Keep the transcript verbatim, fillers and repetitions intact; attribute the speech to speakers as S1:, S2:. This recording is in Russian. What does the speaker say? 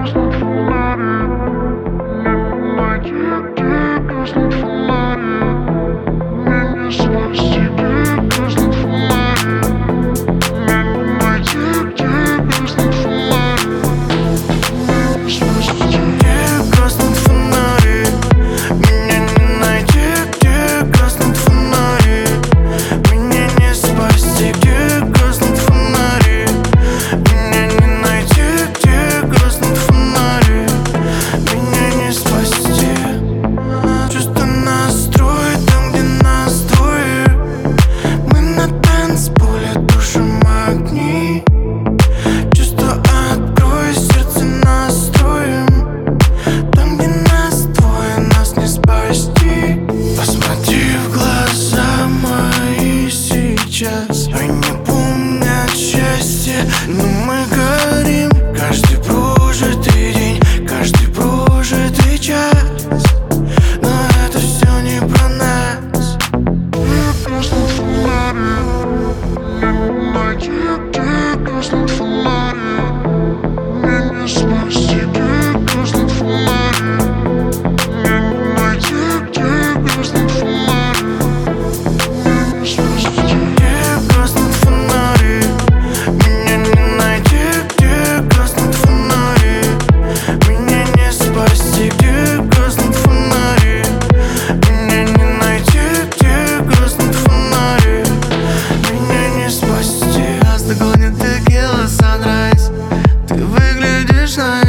S1: гаснут фонари. Найти, где гаснут фонари. Мне не спасти, где гаснут фонари. Найти, где гаснут фонари. Мне не спасти.
S2: Где гаснут фонари? Меня не найти, где гаснут фонари. Меня не спасти, где гаснут фонари. Меня не найти, где гаснут фонари. Меня не спасти. Чувство настроит там, где нас двое. Мы на танцполе тушим огни. Чувство открой, сердце настроим. Там, где нас двое, нас не спасти. Посмотри в глаза мои сейчас. Они помнят счастье, но мы горим. Каждый прожитый день, каждый прожитый час. Но это все не про нас.
S1: Где гаснут фонари. Найти, где гаснут фонари. Мне не спасти, где гаснут фонари. Найти, где гаснут фонари. Мне не спасти.
S2: Где гаснут фонари. Меня не найти, где гаснут фонари. Меня не спасти, где гаснут фонари. Меня не найти, где гаснут фонари. Меня не спасти.
S3: Просто гонит текила, sunrise. Ты выглядишь на